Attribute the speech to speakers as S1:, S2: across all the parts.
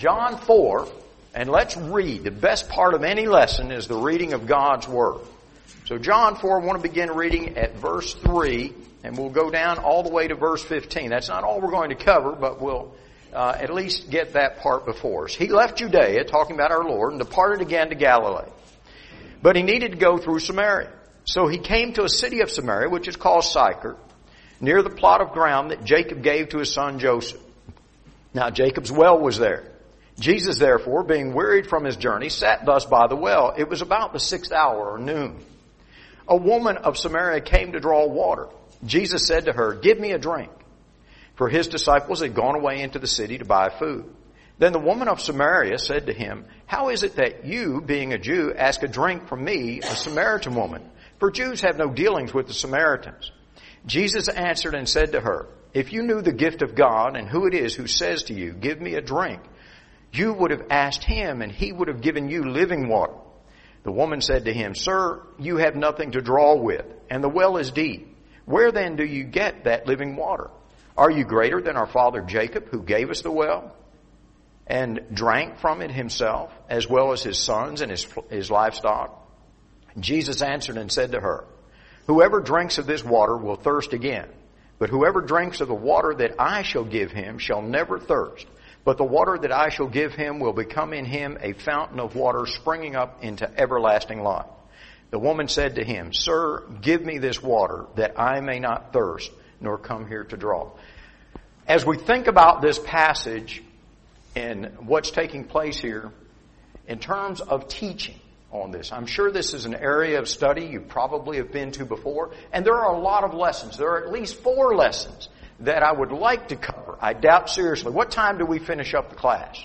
S1: John 4, and let's read. The best part of any lesson is the reading of God's Word. So John 4, I want to begin reading at verse 3, and we'll go down all the way to verse 15. That's not all we're going to cover, but we'll at least get that part before us. He left Judea, talking about our Lord, and departed again to Galilee. But he needed to go through Samaria. So he came to a city of Samaria, which is called Sychar, near the plot of ground that Jacob gave to his son Joseph. Now Jacob's well was there. Jesus, therefore, being wearied from his journey, sat thus by the well. It was about the 6th hour, or noon. A woman of Samaria came to draw water. Jesus said to her, "Give me a drink." For his disciples had gone away into the city to buy food. Then the woman of Samaria said to him, "How is it that you, being a Jew, ask a drink from me, a Samaritan woman? For Jews have no dealings with the Samaritans." Jesus answered and said to her, "If you knew the gift of God and who it is who says to you, 'Give me a drink,' you would have asked him, and he would have given you living water." The woman said to him, "Sir, you have nothing to draw with, and the well is deep. Where then do you get that living water? Are you greater than our father Jacob, who gave us the well and drank from it himself, as well as his sons and his livestock?" Jesus answered and said to her, "Whoever drinks of this water will thirst again. But whoever drinks of the water that I shall give him shall never thirst. But the water that I shall give him will become in him a fountain of water springing up into everlasting life." The woman said to him, "Sir, give me this water that I may not thirst, nor come here to draw." As we think about this passage and what's taking place here in terms of teaching on this, I'm sure this is an area of study you probably have been to before, and there are a lot of lessons. There are at least 4 lessons that I would like to cover. I doubt seriously. What time do we finish up the class?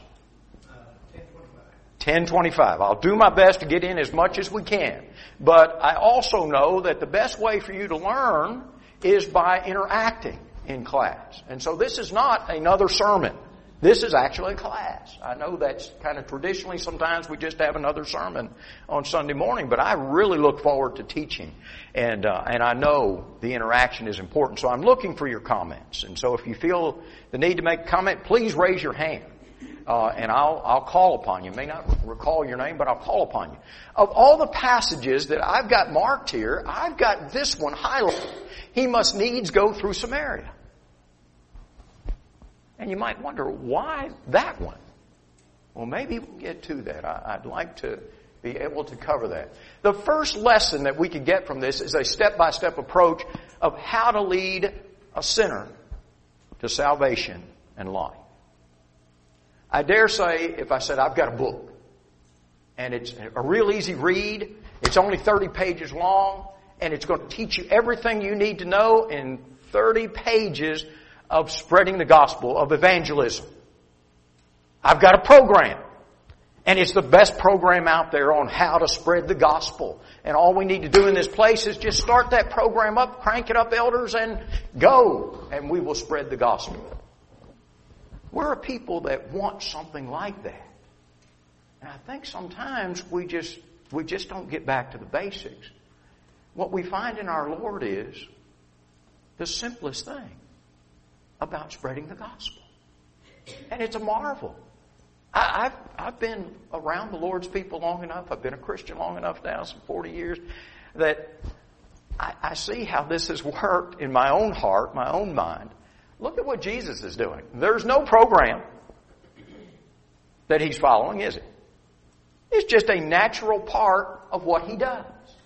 S1: 10:25. I'll do my best to get in as much as we can. But I also know that the best way for you to learn is by interacting in class. And so this is not another sermon. This is actually a class. I know that's kind of traditionally sometimes we just have another sermon on Sunday morning, but I really look forward to teaching. And I know the interaction is important. So I'm looking for your comments. And so if you feel the need to make a comment, please raise your hand. And I'll call upon you. May not recall your name, but I'll call upon you. Of all the passages that I've got marked here, I've got this one highlighted. He must needs go through Samaria. And you might wonder, why that one? Well, maybe we'll get to that. I'd like to be able to cover that. The first lesson that we could get from this is a step-by-step approach of how to lead a sinner to salvation and life. I dare say if I said I've got a book and it's a real easy read, it's only 30 pages long, and it's going to teach you everything you need to know in 30 pages of spreading the gospel, of evangelism. I've got a program, and it's the best program out there on how to spread the gospel. And all we need to do in this place is just start that program up, crank it up, elders, and go, and we will spread the gospel. We're a people that want something like that. And I think sometimes we just don't get back to the basics. What we find in our Lord is the simplest thing about spreading the gospel. And it's a marvel. I've been around the Lord's people long enough. I've been a Christian long enough now, some 40 years, that I see how this has worked in my own heart, my own mind. Look at what Jesus is doing. There's no program that He's following, is it? It's just a natural part of what He does.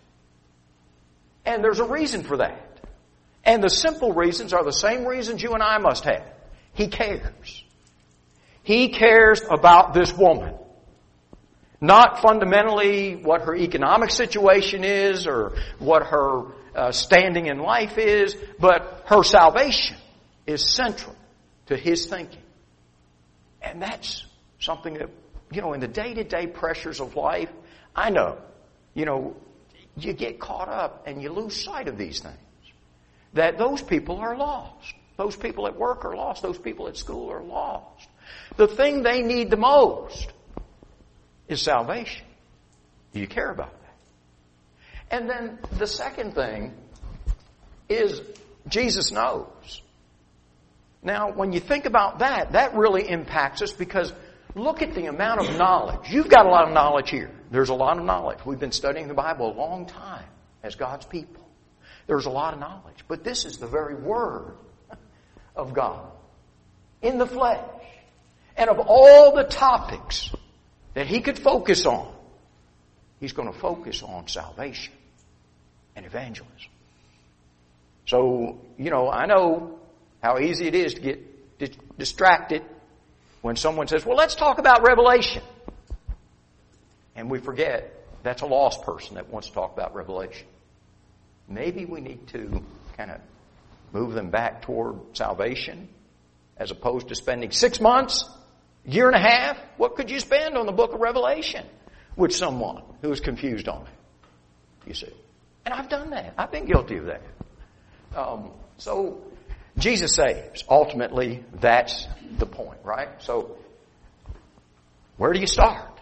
S1: And there's a reason for that. And the simple reasons are the same reasons you and I must have. He cares. He cares about this woman. Not fundamentally what her economic situation is or what her standing in life is, but her salvation is central to His thinking. And that's something that, in the day-to-day pressures of life, I know, you get caught up and you lose sight of these things. That those people are lost. Those people at work are lost. Those people at school are lost. The thing they need the most is salvation. Do you care about that? And then the second thing is Jesus knows. Now, when you think about that, that really impacts us because Look at the amount of knowledge. You've got a lot of knowledge here. There's a lot of knowledge. We've been studying the Bible a long time as God's people. There's a lot of knowledge. But this is the very Word of God in the flesh. And of all the topics that He could focus on, He's going to focus on salvation and evangelism. So, I know how easy it is to get distracted when someone says, well, let's talk about Revelation. And we forget that's a lost person that wants to talk about Revelation. Maybe we need to kind of move them back toward salvation as opposed to spending 6 months, a year and a half. What could you spend on the book of Revelation with someone who is confused on it? You see. And I've done that. I've been guilty of that. So Jesus saves. Ultimately, that's the point, right? So where do you start?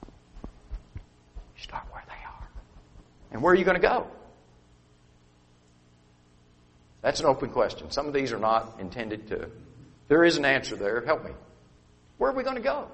S1: You start where they are. And where are you going to go? That's an open question. Some of these are not intended to... There is an answer there. Help me. Where are we going to go?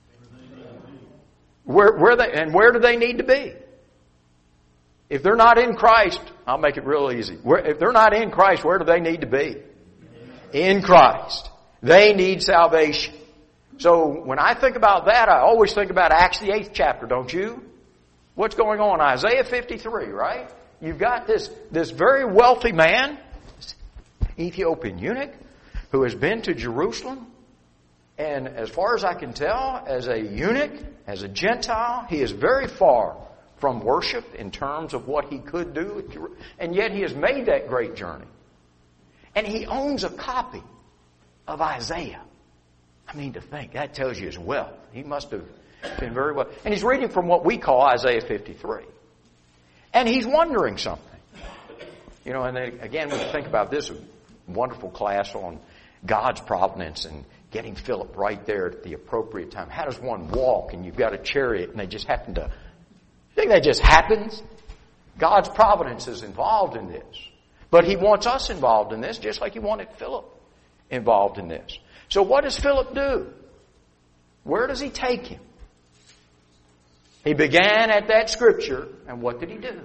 S1: Where do they need to be? If they're not in Christ, I'll make it real easy. If they're not in Christ, where do they need to be? In Christ. They need salvation. So when I think about that, I always think about Acts the 8th chapter, don't you? What's going on? Isaiah 53, right? You've got this very wealthy man, Ethiopian eunuch, who has been to Jerusalem. And as far as I can tell, as a eunuch, as a Gentile, he is very far from worship in terms of what he could do. And yet he has made that great journey. And he owns a copy of Isaiah. I mean, to think, that tells you his wealth. He must have been very well. And he's reading from what we call Isaiah 53. And he's wondering something. And then, again, when you think about this wonderful class on God's providence and getting Philip right there at the appropriate time. How does one walk and you've got a chariot and they just happen to... You think that just happens? God's providence is involved in this. But He wants us involved in this just like He wanted Philip involved in this. So what does Philip do? Where does he take him? He began at that scripture, and what did he do?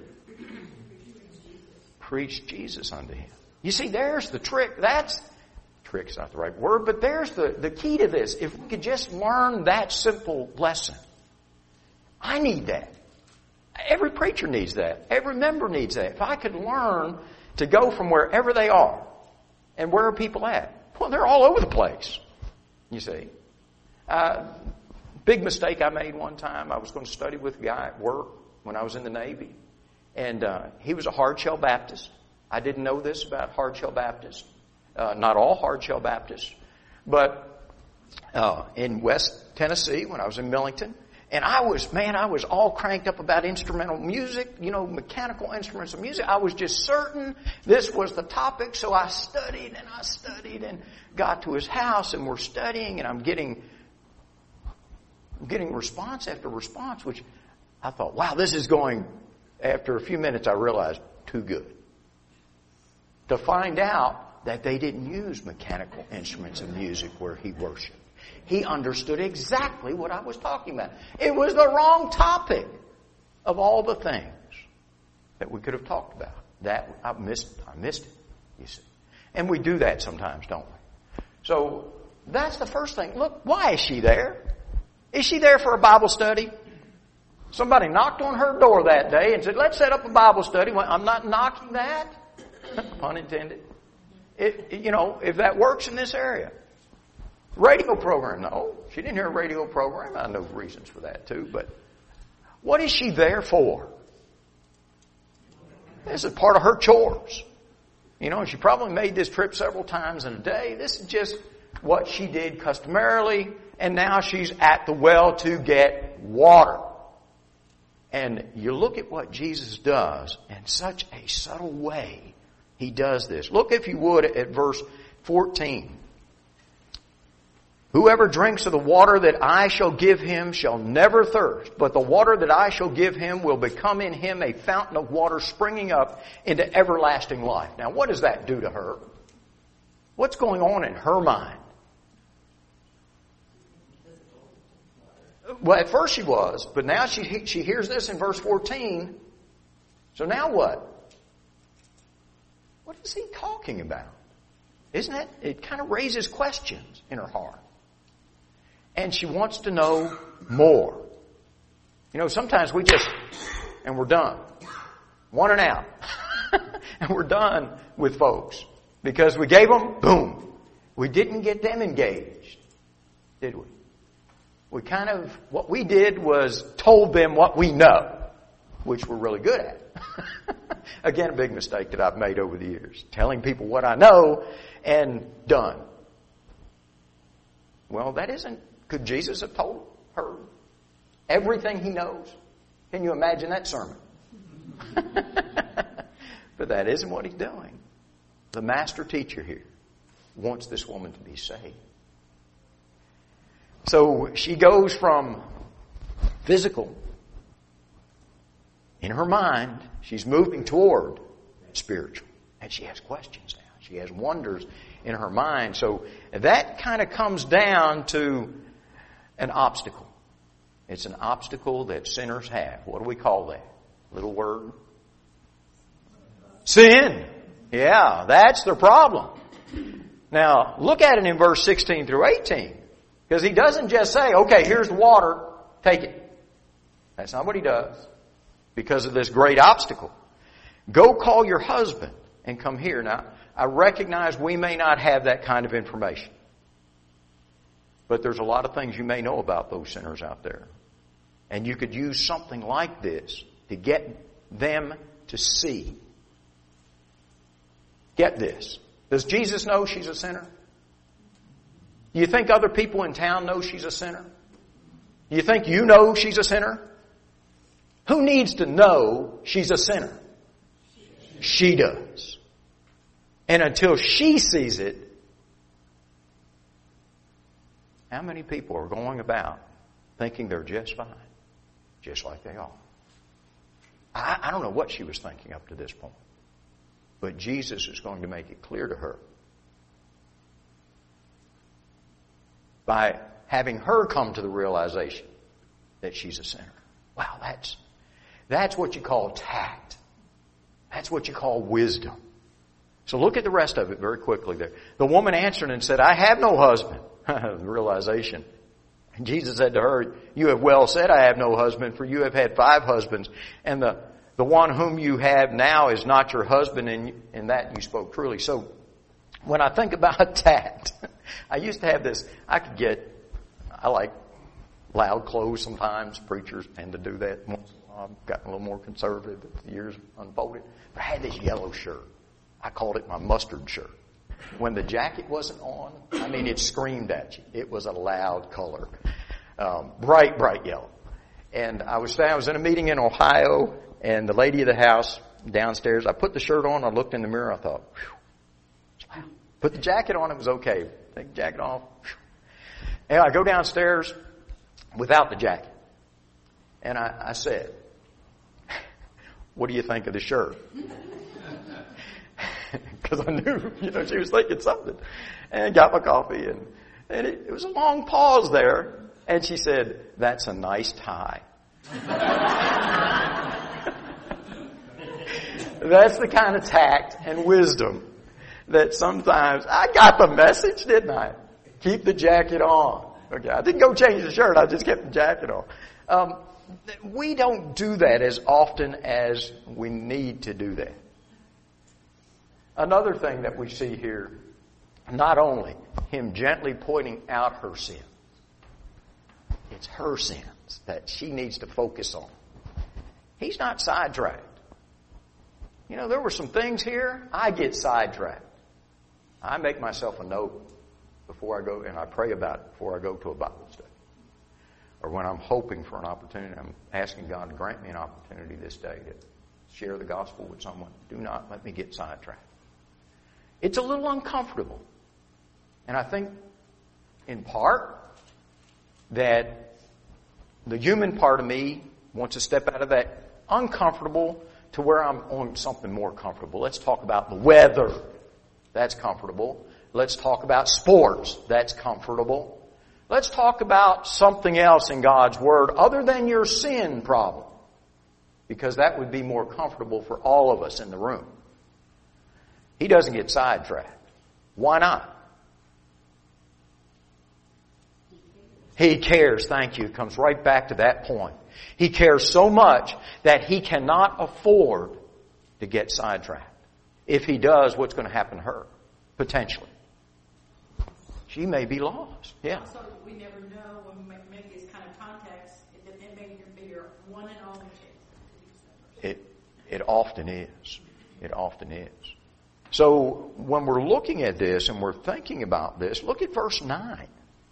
S1: Preach Jesus unto him. You see, there's the trick. Trick's not the right word, but there's the key to this. If we could just learn that simple lesson. I need that. Every preacher needs that. Every member needs that. If I could learn to go from wherever they are, and where are people at? Well, they're all over the place, you see. Big mistake I made one time. I was going to study with a guy at work when I was in the Navy. And he was a hard-shell Baptist. I didn't know this about hard-shell Baptists. Not all hard-shell Baptists. But in West Tennessee, when I was in Millington, and I was all cranked up about instrumental music, mechanical instruments of music. I was just certain this was the topic, so I studied and got to his house and we're studying and I'm getting response after response, which I thought, wow, this is going, after a few minutes I realized, too good. To find out that they didn't use mechanical instruments of music where he worshiped. He understood exactly what I was talking about. It was the wrong topic of all the things that we could have talked about. That I missed it, you see. And we do that sometimes, don't we? So that's the first thing. Look, why is she there? Is she there for a Bible study? Somebody knocked on her door that day and said, let's set up a Bible study. Well, I'm not knocking that. Pun intended. If that works in this area. Radio program, no. She didn't hear a radio program. I know reasons for that too, but what is she there for? This is part of her chores. She probably made this trip several times in a day. This is just what she did customarily, and now she's at the well to get water. And you look at what Jesus does in such a subtle way. He does this. Look, if you would, at verse 14. Whoever drinks of the water that I shall give him shall never thirst, but the water that I shall give him will become in him a fountain of water springing up into everlasting life. Now, what does that do to her? What's going on in her mind? Well, at first she was, but now she hears this in verse 14. So now what? What is he talking about? Isn't it? It kind of raises questions in her heart. And she wants to know more. You know, sometimes we just, and we're done. One and out. And we're done with folks. Because we gave them, boom. We didn't get them engaged. Did we? What we did was told them what we know, which we're really good at. Again, a big mistake that I've made over the years. Telling people what I know and done. Well, could Jesus have told her everything he knows? Can you imagine that sermon? But that isn't what he's doing. The master teacher here wants this woman to be saved. So she goes from physical. In her mind, she's moving toward spiritual. And she has questions now. She has wonders in her mind. So that kind of comes down to an obstacle. It's an obstacle that sinners have. What do we call that? Little word? Sin. Yeah, that's the problem. Now, look at it in verse 16 through 18. Because he doesn't just say, okay, here's the water, take it. That's not what he does. Because of this great obstacle. Go call your husband and come here. Now, I recognize we may not have that kind of information. But there's a lot of things you may know about those sinners out there. And you could use something like this to get them to see. Get this. Does Jesus know she's a sinner? Do you think other people in town know she's a sinner? Do you think you know she's a sinner? Who needs to know she's a sinner? She does. And until she sees it, how many people are going about thinking they're just fine? Just like they are. I don't know what she was thinking up to this point. But Jesus is going to make it clear to her. By having her come to the realization that she's a sinner. Wow, that's what you call tact. That's what you call wisdom. So look at the rest of it very quickly there. The woman answered and said, I have no husband. The realization. And Jesus said to her, you have well said, I have no husband, for you have had 5 husbands, and the one whom you have now is not your husband, and in that you spoke truly. So when I think about tact, I used to have this, I like loud clothes sometimes. Preachers tend to do that. I've gotten a little more conservative as the years unfolded. But I had this yellow shirt. I called it my mustard shirt. When the jacket wasn't on, it screamed at you. It was a loud color. Bright yellow. And I was in a meeting in Ohio, and the lady of the house downstairs, I put the shirt on, I looked in the mirror, I thought, wow. Put the jacket on, it was okay. Take the jacket off. And I go downstairs without the jacket. And I said, what do you think of the shirt? Because I knew, she was thinking something. And got my coffee. And it was a long pause there. And she said, that's a nice tie. That's the kind of tact and wisdom that sometimes, I got the message, didn't I? Keep the jacket on. Okay, I didn't go change the shirt, I just kept the jacket on. We don't do that as often as we need to do that. Another thing that we see here, not only him gently pointing out her sin, it's her sins that she needs to focus on. He's not sidetracked. There were some things here, I get sidetracked. I make myself a note before I go, and I pray about it before I go to a Bible study. Or when I'm hoping for an opportunity, I'm asking God to grant me an opportunity this day to share the gospel with someone. Do not let me get sidetracked. It's a little uncomfortable. And I think, in part, that the human part of me wants to step out of that uncomfortable to where I'm on something more comfortable. Let's talk about the weather. That's comfortable. Let's talk about sports. That's comfortable. Let's talk about something else in God's Word other than your sin problem. Because that would be more comfortable for all of us in the room. He doesn't get sidetracked. Why not? He cares. Thank you. It comes right back to that point. He cares so much that He cannot afford to get sidetracked. If He does, what's going to happen to her? Potentially. She may be lost. Yeah.
S2: Also, we never know when we make these kind of contacts that they may be your one and only chance.
S1: It often is. It often is. So when we're looking at this and we're thinking about this, look at verse 9.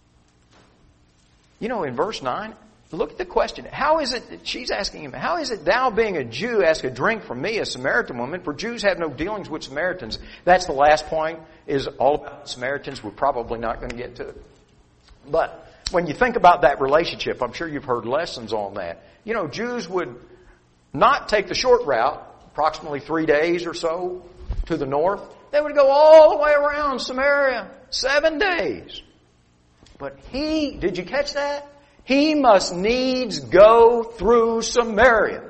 S1: You know, in verse 9, look at the question. How is it, she's asking him, how is it thou being a Jew ask a drink from me, a Samaritan woman? For Jews have no dealings with Samaritans. That's the last point, is all about Samaritans. We're probably not going to get to it. But when you think about that relationship, I'm sure you've heard lessons on that. You know, Jews would not take the short route, approximately 3 days or so to the north. They would go all the way around Samaria, 7 days. But did you catch that? He must needs go through Samaria.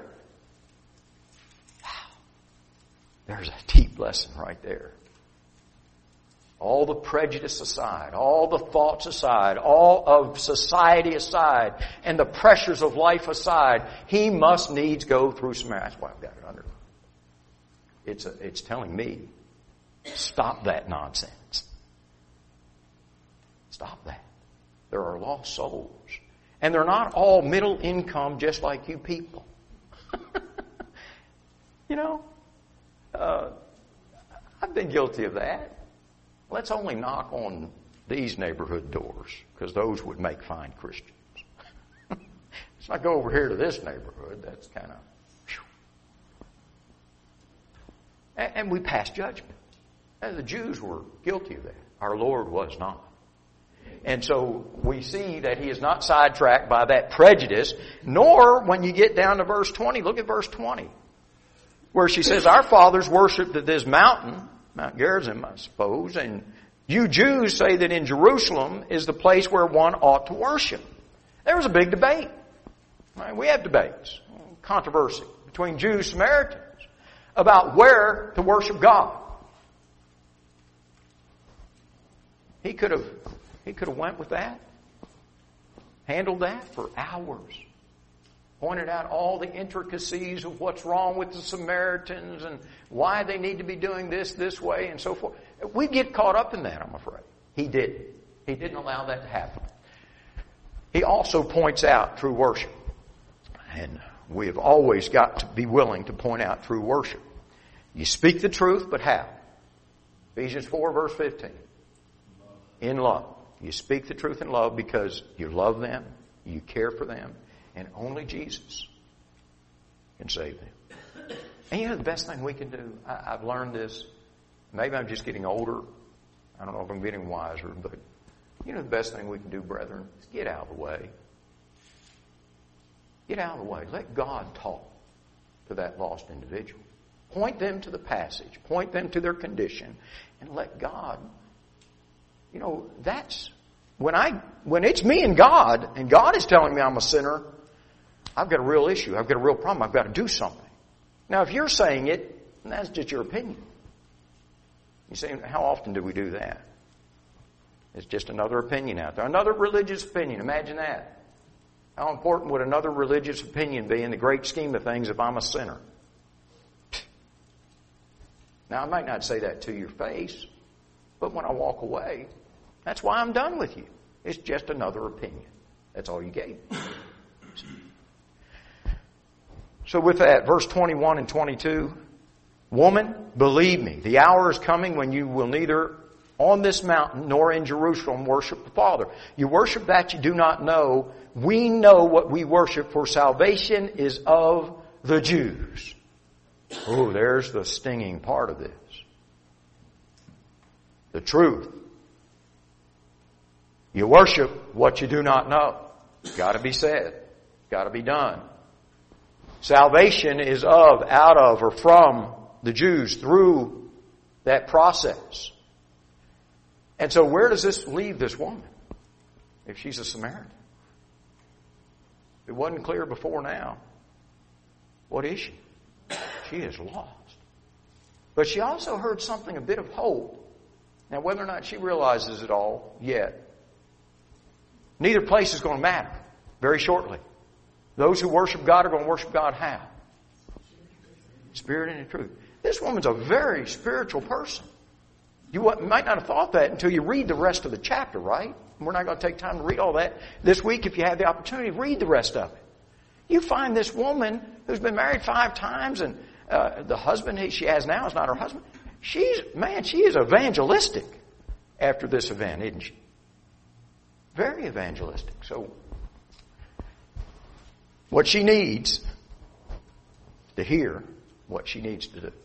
S1: Wow. There's a deep lesson right there. All the prejudice aside, all the thoughts aside, all of society aside, and the pressures of life aside, he must needs go through Samaria. That's why I've got it under. It's telling me, stop that nonsense. Stop that. There are lost souls. And they're not all middle income just like you people. You know, I've been guilty of that. Let's only knock on these neighborhood doors, because those would make fine Christians. Let's not go over here to this neighborhood. That's kind of... And we pass judgment. And the Jews were guilty of that. Our Lord was not. And so we see that He is not sidetracked by that prejudice, nor when you get down to verse 20. Look at verse 20, where she says, our fathers worshipped at this mountain, Mount Gerizim, I suppose, and you Jews say that in Jerusalem is the place where one ought to worship. There was a big debate. Right? We have debates, controversy between Jews and Samaritans about where to worship God. He could have went with that, handled that for hours, pointed out all the intricacies of what's wrong with the Samaritans and why they need to be doing this way and so forth. We get caught up in that, I'm afraid. He didn't. He didn't allow that to happen. He also points out true worship. And we have always got to be willing to point out true worship. You speak the truth, but how? Ephesians 4, verse 15. In love. You speak the truth in love because you love them, you care for them, and only Jesus can save them. And you know the best thing we can do? I've learned this. Maybe I'm just getting older. I don't know if I'm getting wiser, but you know the best thing we can do, brethren, is get out of the way. Get out of the way. Let God talk to that lost individual. Point them to the passage. Point them to their condition. And let God... You know, that's when it's me and God is telling me I'm a sinner, I've got a real issue. I've got a real problem. I've got to do something. Now, if you're saying it, that's just your opinion. You say, how often do we do that? It's just another opinion out there. Another religious opinion. Imagine that. How important would another religious opinion be in the great scheme of things if I'm a sinner? Now, I might not say that to your face, but when I walk away, that's why I'm done with you. It's just another opinion. That's all you gave me. So with that, verse 21 and 22, woman, believe me, the hour is coming when you will neither on this mountain nor in Jerusalem worship the Father. You worship that you do not know. We know what we worship, for salvation is of the Jews. Oh, there's the stinging part of this. The truth. You worship what you do not know. It's got to be said. It's got to be done. Salvation is of, out of, or from the Jews through that process. And so where does this leave this woman? if she's a Samaritan. If it wasn't clear before now, what is she? She is lost. But she also heard something, a bit of hope. Now, whether or not she realizes it all yet, neither place is going to matter very shortly. Those who worship God are going to worship God how? Spirit and in truth. This woman's a very spiritual person. You might not have thought that until you read the rest of the chapter, right? We're not going to take time to read all that. This week, if you have the opportunity, read the rest of it. You find this woman who's been married 5 times, and the husband she has now is not her husband. She is evangelistic after this event, isn't she? Very evangelistic. So, what she needs to hear, what she needs to do.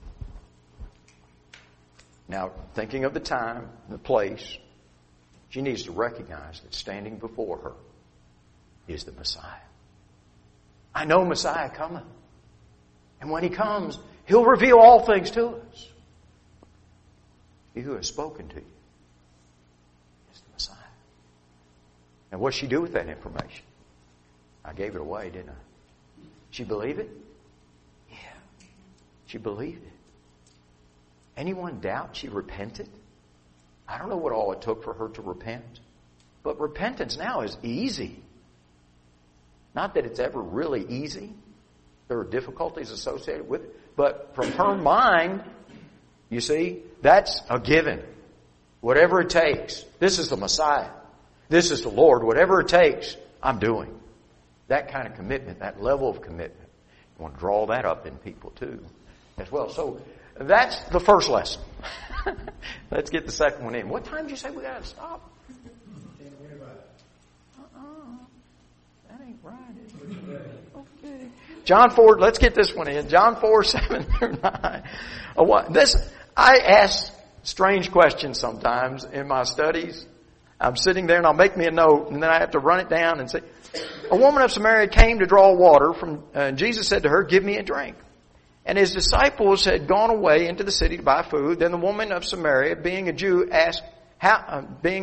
S1: Now, thinking of the time, the place, she needs to recognize that standing before her is the Messiah. I know Messiah cometh. And when He comes, He'll reveal all things to us. He who has spoken to you is the Messiah. And what'd she do with that information? I gave it away, didn't I? She believe it? Yeah. She believed it. Anyone doubt she repented? I don't know what all it took for her to repent. But repentance now is easy. Not that it's ever really easy. There are difficulties associated with it. But from her mind, you see, that's a given. Whatever it takes. This is the Messiah. This is the Lord. Whatever it takes, I'm doing. That kind of commitment, that level of commitment. You want to draw that up in people too as well. So that's the first lesson. Let's get the second one in. What time did you say we got to stop?
S3: Can't worry about it.
S1: That ain't right, is it? Okay. John 4, let's get this one in. John 4, 7 through 9. I ask strange questions sometimes in my studies. I'm sitting there and I'll make me a note and then I have to run it down and say, a woman of Samaria came to draw water from, and Jesus said to her, give me a drink. And His disciples had gone away into the city to buy food. Then the woman of Samaria, being a Jew, asked, how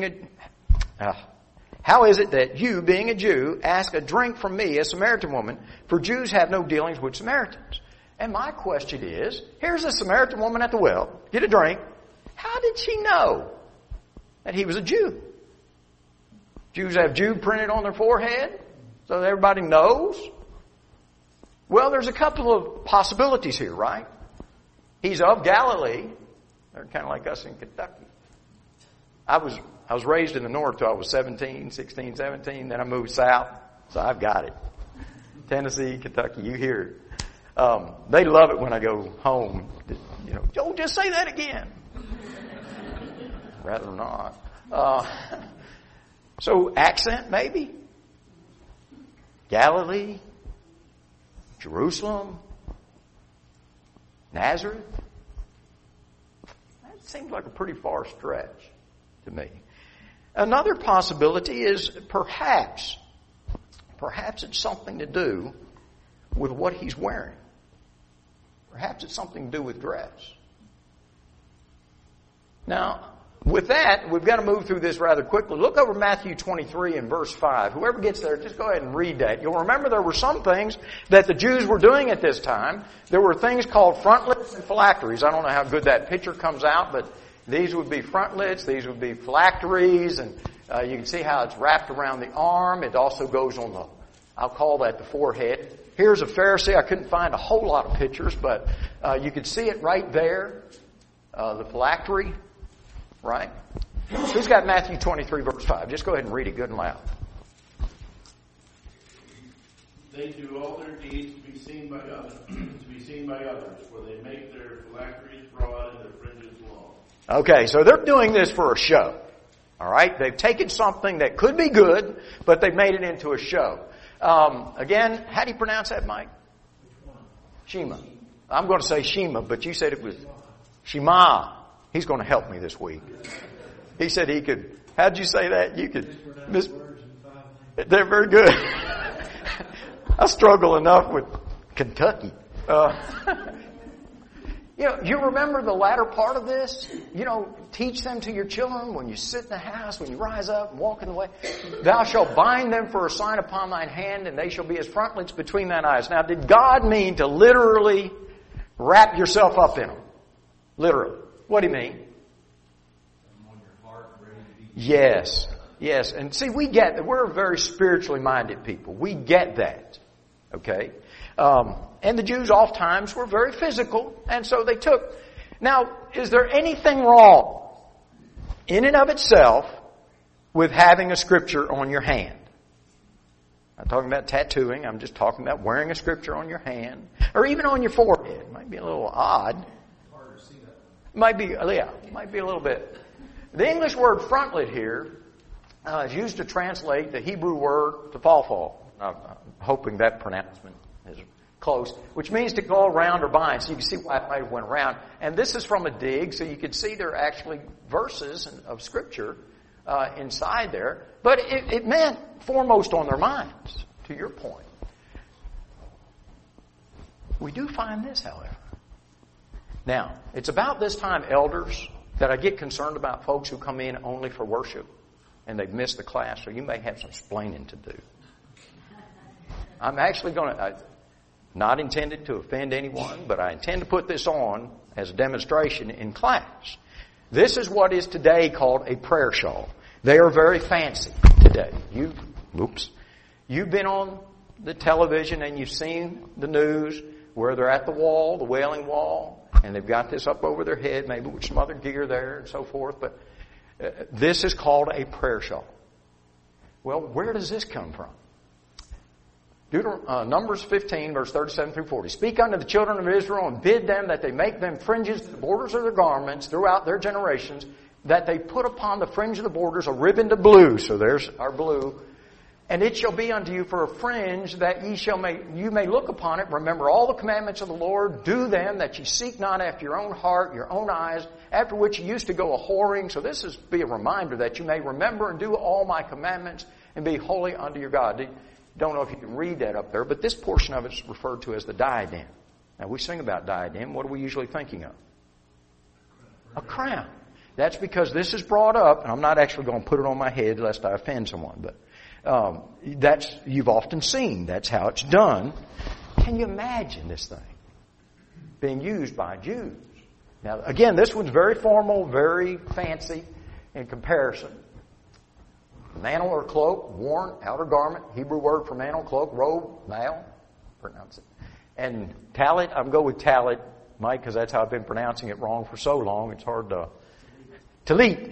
S1: is it that you, being a Jew, ask a drink from me, a Samaritan woman? For Jews have no dealings with Samaritans. And my question is, here's a Samaritan woman at the well, get a drink. How did she know that he was a Jew? Jews have Jew printed on their forehead, so that everybody knows. Well, there's a couple of possibilities here, right? He's of Galilee. They're kind of like us in Kentucky. I was raised in the north till I was 16, 17. Then I moved south, so I've got it. Tennessee, Kentucky, you hear it. They love it when I go home. You know, Joe, just say that again. Rather not. So accent, maybe. Galilee. Jerusalem. Nazareth. That seems like a pretty far stretch to me. Another possibility is perhaps it's something to do with what he's wearing. Perhaps it's something to do with dress. Now, with that, we've got to move through this rather quickly. Look over Matthew 23 and verse 5. Whoever gets there, just go ahead and read that. You'll remember there were some things that the Jews were doing at this time. There were things called frontlets and phylacteries. I don't know how good that picture comes out, but these would be frontlets, these would be phylacteries, and you can see how it's wrapped around the arm. It also goes on the, I'll call that the forehead. Here's a Pharisee. I couldn't find a whole lot of pictures, but you could see it right there, the phylactery. Right? Who's got Matthew 23 verse 5? Just go ahead and read it good and loud.
S4: They do all their deeds to be seen by others, for they make their phylacteries broad and their fringes long. Okay, so they're doing this for a show. All right? They've taken something that could be good, but they've made it into a show. Again, how do you pronounce that, Mike? Shema. I'm going to say Shema, but you said it was Shema. He's going to help me this week. He said he could. How'd you say that? You could. They're very good. I struggle enough with Kentucky.
S1: You remember the latter part of this? Teach them to your children when you sit in the house, when you rise up and walk in the way. Thou shalt bind them for a sign upon thine hand, and they shall be as frontlets between thine eyes. Now, did God mean to literally wrap yourself up in them? Literally. What do you mean? Yes. Yes. And see, we get that. We're very spiritually minded people. We get that. Okay? And the Jews oftentimes were very physical, and so they took. Now, is there anything wrong in and of itself with having a scripture on your hand? I'm not talking about tattooing. I'm just talking about wearing a scripture on your hand, or even on your forehead. It might be a little odd.
S3: Harder to see that.
S1: Might be a little bit. The English word frontlet here is used to translate the Hebrew word to fall. I'm hoping that pronouncement is close, which means to go around or bind. So you can see why it might have went around. And this is from a dig, so you can see there are actually verses of Scripture inside there. But it meant foremost on their minds, to your point. We do find this, however. Now, it's about this time, elders, that I get concerned about folks who come in only for worship and they've missed the class, so you may have some explaining to do. I'm actually going to... Not intended to offend anyone, but I intend to put this on as a demonstration in class. This is what is today called a prayer shawl. They are very fancy today. You've been on the television and you've seen the news where they're at the wall, the Wailing Wall, and they've got this up over their head, maybe with some other gear there and so forth. But this is called a prayer shawl. Well, where does this come from? Numbers 15, verse 37 through 40. Speak unto the children of Israel and bid them that they make them fringes to the borders of their garments throughout their generations, that they put upon the fringe of the borders a ribbon of blue. So there's our blue. And it shall be unto you for a fringe that you may look upon it. Remember all the commandments of the Lord. Do them, that ye seek not after your own heart, your own eyes, after which you used to go a-whoring. So this is be a reminder that you may remember and do all my commandments and be holy unto your God. Don't know if you can read that up there, but this portion of it is referred to as the diadem. Now, we sing about diadem. What are we usually thinking of? A crown. That's because this is brought up, and I'm not actually going to put it on my head lest I offend someone, but you've often seen. That's how it's done. Can you imagine this thing being used by Jews? Now, again, this one's very formal, very fancy in comparison. Mantle or cloak, worn, outer garment, Hebrew word for mantle, cloak, robe, mail, pronounce it. And talit, I'm going with talit, Mike, because that's how I've been pronouncing it wrong for so long. It's hard to... Talit.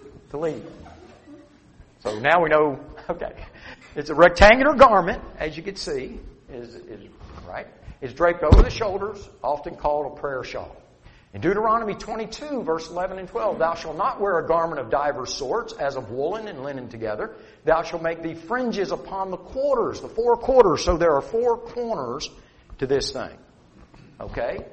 S1: So now we know, okay. It's a rectangular garment, as you can see, is right. It's draped over the shoulders, often called a prayer shawl. In Deuteronomy 22, verse 11 and 12, thou shalt not wear a garment of divers sorts, as of woolen and linen together. Thou shalt make thee fringes upon the quarters, the four quarters. So there are four corners to this thing. Okay?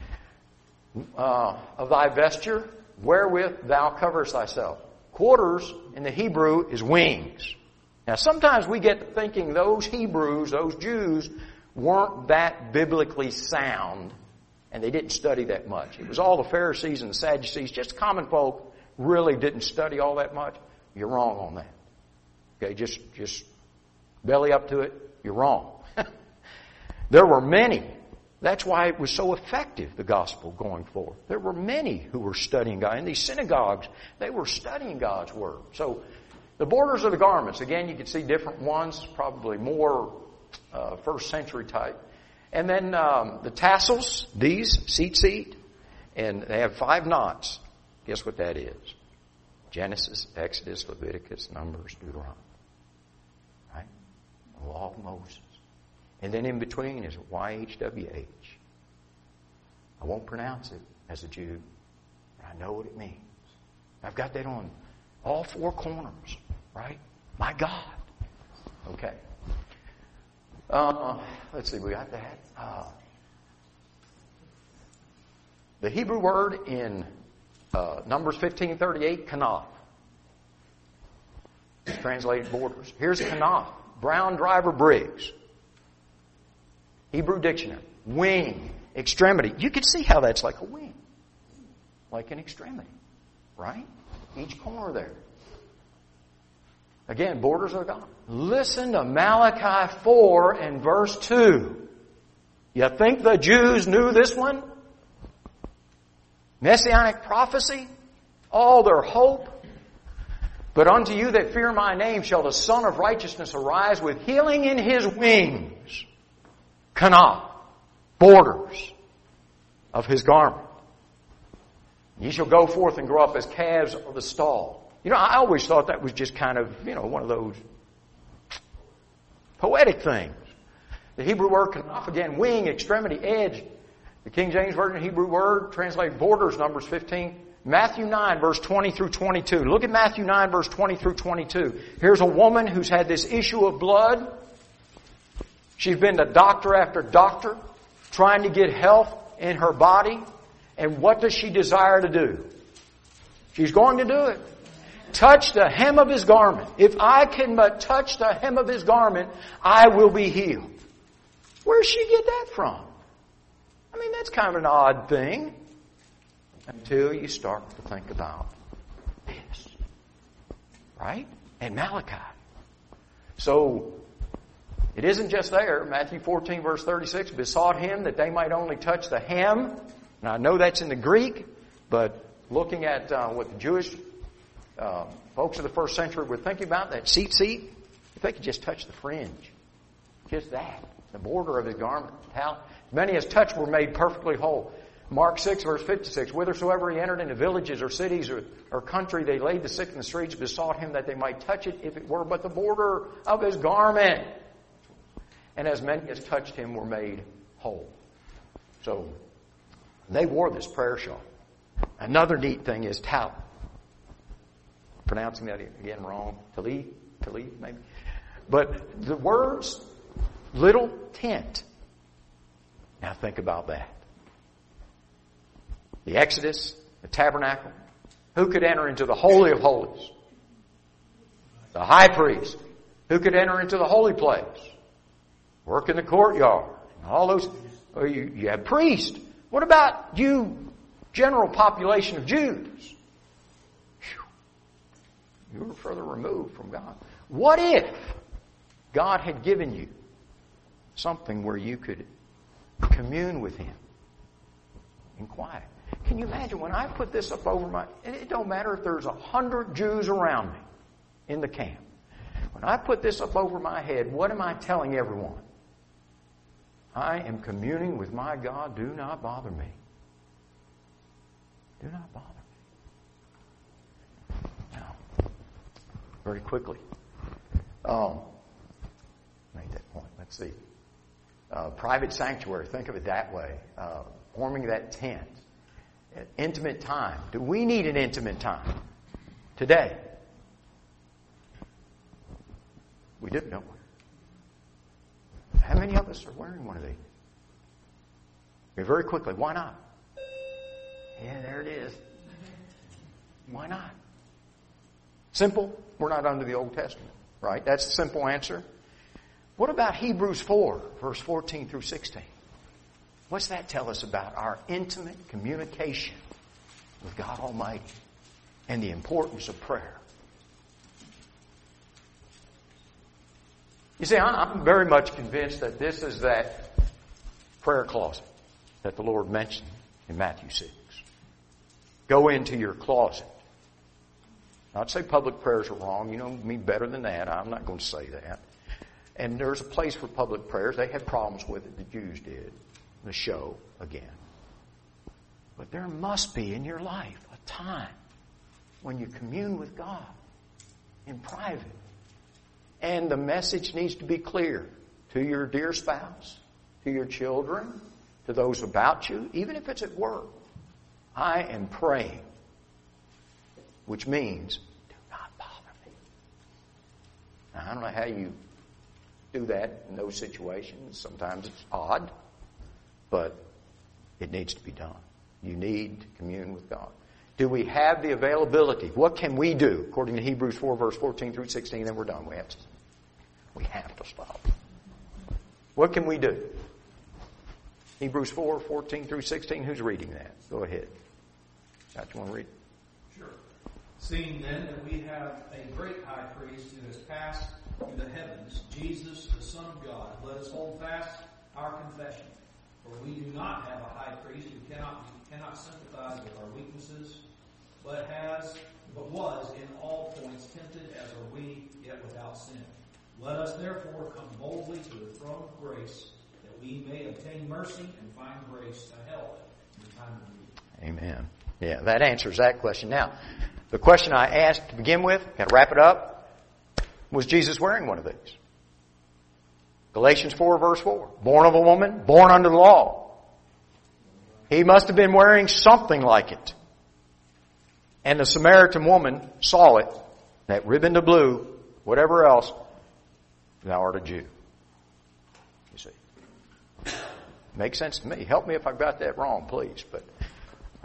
S1: Of thy vesture, wherewith thou coverest thyself. Quarters in the Hebrew is wings. Now sometimes we get to thinking those Hebrews, those Jews, weren't that biblically sound. And they didn't study that much. It was all the Pharisees and the Sadducees. Just common folk really didn't study all that much. You're wrong on that. Okay, just belly up to it. You're wrong. There were many. That's why it was so effective, the gospel going forward. There were many who were studying God. In these synagogues, they were studying God's Word. So the borders of the garments, again, you can see different ones, probably more first century type. And then the tassels, these, seat, and they have 5 knots. Guess what that is? Genesis, Exodus, Leviticus, Numbers, Deuteronomy. Right? The law of Moses. And then in between is YHWH. I won't pronounce it as a Jew, but I know what it means. I've got that on all 4 corners, right? My God. Okay. Let's see, we got that. The Hebrew word in Numbers 15:38, kanaf. It's translated borders. Here's kanaf, Brown Driver Briggs. Hebrew dictionary. Wing. extremity. You can see how that's like a wing. Like an extremity. Right? Each corner there. Again, borders of God. Listen to Malachi 4 and verse 2. You think the Jews knew this one? Messianic prophecy? All their hope? But unto you that fear my name shall the Son of Righteousness arise with healing in His wings. Kanah. Borders of His garment. Ye shall go forth and grow up as calves of the stall. You know, I always thought that was just kind of, one of those poetic things. The Hebrew word kanaf, again, wing, extremity, edge. The King James Version Hebrew word translated borders, Numbers 15. Matthew 9, verse 20 through 22. Look at Matthew 9, verse 20 through 22. Here's a woman who's had this issue of blood. She's been to doctor after doctor, trying to get health in her body. And what does she desire to do? She's going to do it. Touch the hem of His garment. If I can but touch the hem of His garment, I will be healed. Where does she get that from? I mean, that's kind of an odd thing. Until you start to think about this. Right? And Malachi. So, it isn't just there. Matthew 14 verse 36, besought Him that they might only touch the hem. Now, I know that's in the Greek, but looking at what the Jewish folks of the first century were thinking about, that seat, if they could just touch the fringe. Just that. The border of His garment. How many as touched were made perfectly whole. Mark 6, verse 56, whithersoever He entered into villages or cities or country, they laid the sick in the streets, besought Him that they might touch it, if it were but the border of His garment. And as many as touched Him were made whole. So, they wore this prayer shawl. Another neat thing is tallit. Pronouncing that again wrong. Tallit, maybe. But the words, little tent. Now think about that. The Exodus, the tabernacle. Who could enter into the Holy of Holies? The high priest. Who could enter into the holy place? Work in the courtyard. All those. You have priests. What about you, general population of Jews? You were further removed from God. What if God had given you something where you could commune with Him in quiet? Can you imagine when I put this up over my... It don't matter if there's 100 Jews around me in the camp. When I put this up over my head, what am I telling everyone? I am communing with my God. Do not bother me. Do not bother me. Now, very quickly. Make that point. Let's see. Private sanctuary. Think of it that way. Forming that tent. Intimate time. Do we need an intimate time today? We do, don't we? How many of us are wearing one of these? Very quickly, why not? Yeah, there it is. Why not? Simple. We're not under the Old Testament, right? That's the simple answer. What about Hebrews 4, verse 14 through 16? What's that tell us about our intimate communication with God Almighty and the importance of prayer? You see, I'm very much convinced that this is that prayer closet that the Lord mentioned in Matthew 6. Go into your closet. Not say public prayers are wrong. You know me better than that. I'm not going to say that. And there's a place for public prayers. They had problems with it. The Jews did. The show again. But there must be in your life a time when you commune with God in private. And the message needs to be clear to your dear spouse, to your children, to those about you, even if it's at work. I am praying, which means do not bother me. Now, I don't know how you do that in those situations. Sometimes it's odd, but it needs to be done. You need to commune with God. Do we have the availability? What can we do? According to Hebrews 4, verse 14 through 16, then we're done. We have to stop. What can we do? Hebrews 4, 14 through 16. Who's reading that? Go ahead. Got you want to read?
S5: Sure. Seeing then that we have a great high priest who has passed through the heavens, Jesus, the Son of God, let us hold fast our confession. For we do not have a high priest who cannot sympathize with our weaknesses, but was in all points tempted as are we, yet without sin. Let us therefore come boldly to the throne of grace, that we may obtain mercy and find grace to help in the time of need.
S1: Amen. Yeah, that answers that question. Now, the question I asked to begin with, got to wrap it up, was Jesus wearing one of these? Galatians 4, verse 4. Born of a woman, born under the law. He must have been wearing something like it. And the Samaritan woman saw it, that ribbon of blue, whatever else, thou art a Jew. You see. Makes sense to me. Help me if I've got that wrong, please. But